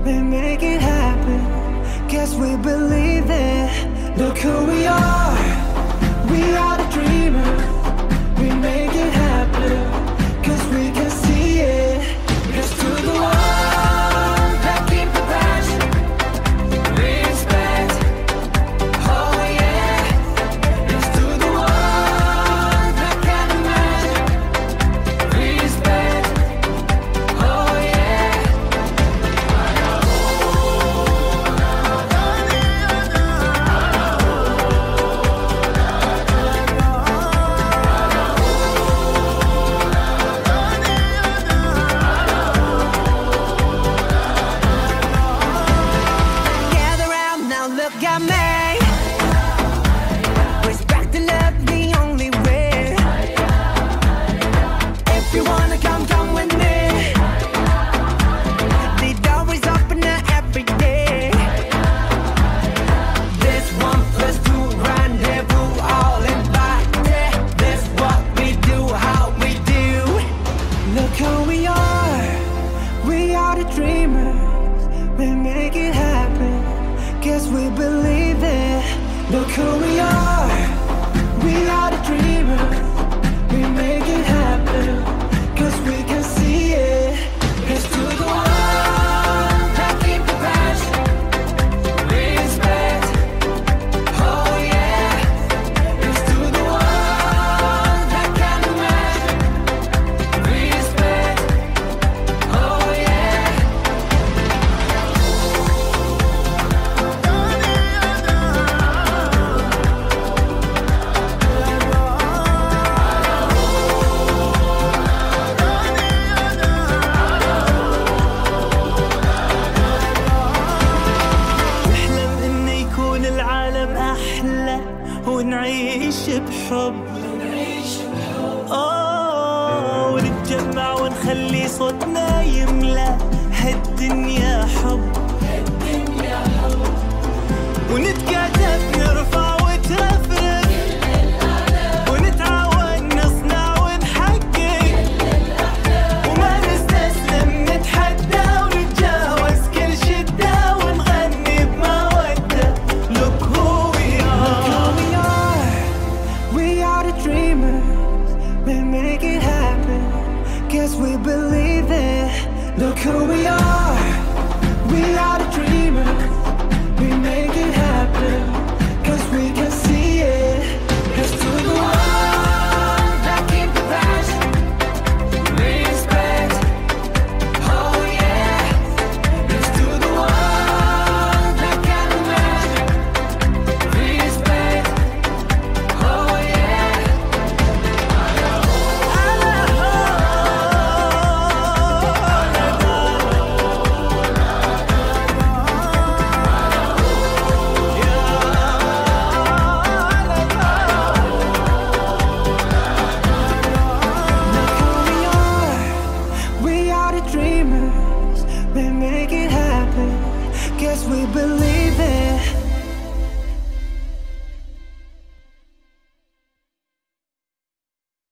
we make it happen. Guess we believe it. Look who we are the dreamers. We make it happen, cause we can see it. Here's to the one that keep the passion, respect. Oh yeah. Here's to the one that can imagine, respect. Oh yeah. Gather round now, look at me. Respect and love the only way. If you wanna come with me. The door is open every day. This 1+2 rendezvous, all invited. This what we do, how we do. Look who we are the dreamers. We make it happen, guess we believe it. Look who we are the dreamers. We make it happen, cause we can see it. Here's to the one that keep the passion, respect. Oh yeah. Here's to the one that can imagine, respect. Oh yeah. نحلم إنه يكون العالم أحلى ونعيش بحب. ونتجمع ونخلي صوتنا يملى هالدنيا حب. ونتكاتف نرفع وترفرف، ونتعاون نصنع ونحقق، وما نستسلم نتحدى ونتجاوز كل شدة ونغني بمودة. Look who we are the dreamers. We make it happen, guess we believe it. Look who we are